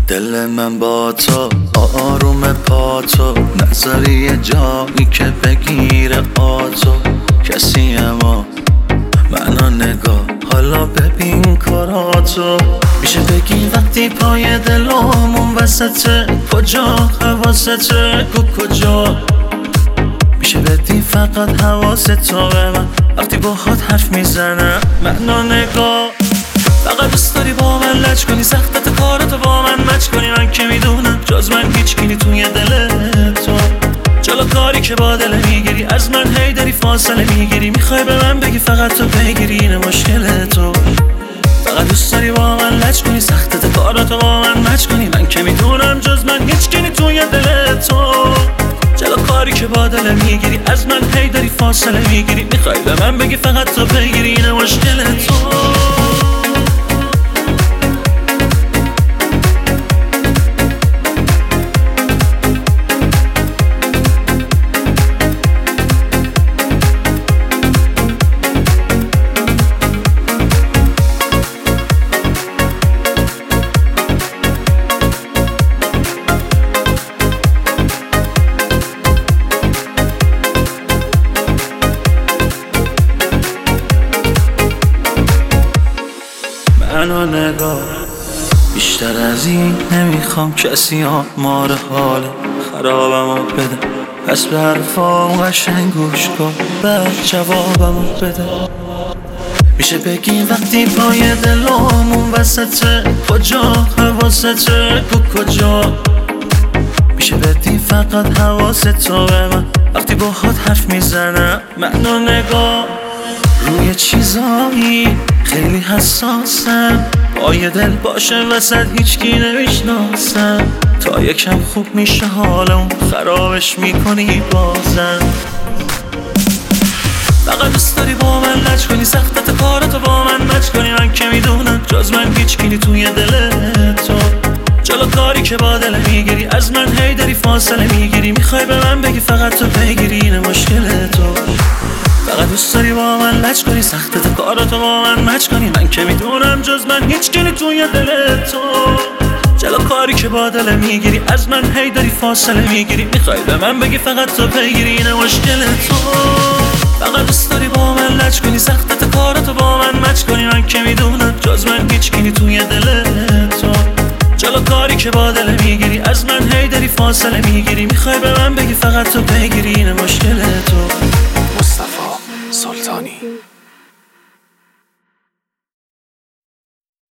دل من با تو آروم پا تو نظری جایی که بگیره آتو کسی اما منو نگاه حالا ببین کاراتو میشه بگی وقتی پای دلامون وسطه کجا حواسته کجا میشه بدی فقط حواستو به من وقتی باهات حرف میزنم منو نگاه فقط دوست داری با من لج کنی سختت کاراتو با من مچ کنی من که میدونم جز من هیچ کی توی دل تو جلو کاری که با دل میگیری از من هی داری فاصله میگیری میخوای به من بگی فقط تو بگیری این مشکل تو فقط دوست داری با من لج کنی سختت کاراتو با من مچ کنی من که میدونم جز من هیچ کی توی دل تو جلو کاری که با دل میگیری از من هی داری فاصله میگیری میخوای به من بگی فقط تو بگیری این مشکل تو منو نگاه بیشتر از این نمیخوام کسی آمار حال خرابمو بده پس به حرفام قشنگ گوش کن بعد جوابمو بده میشه بگی وقتی پای دلامون وسطه کجا حواسته کجا میشه بدی فقط حواستو به من وقتی باهات حرف میزنم منو نگاه روی چیزایی خیلی حساسم پای دل باشه وسط هیچکی نمیشناسم تا یکم خوب میشه حالم خرابش میکنی بازم فقط دوست داری با من لج کنی سختت کاراتو با من مچ کنی من که میدونم جز من هیچکی توی دل تو جلو کاری که با دل میگیری از من هی داری فاصله میگیری میخوای به من بگی فقط تو بگیری این مشکل تو فقط دوست داری با من لج کنی سختت کاراتو با من مچ کنی من که میدونم جز من هیچ کی توی دل تو جلو کاری که با دل میگیری از من هی داری فاصله میگیری میخوای به من بگی فقط تو بگیری این مشکل تو فقط دوست داری با من لج کنی سختت کاراتو با من مچ کنی من که میدونم جز من هیچ کی توی دل تو جلو کاری که با دل میگیری از من هی داری فاصله میگیری میخوای به من بگی فقط تو بگیری این مشکل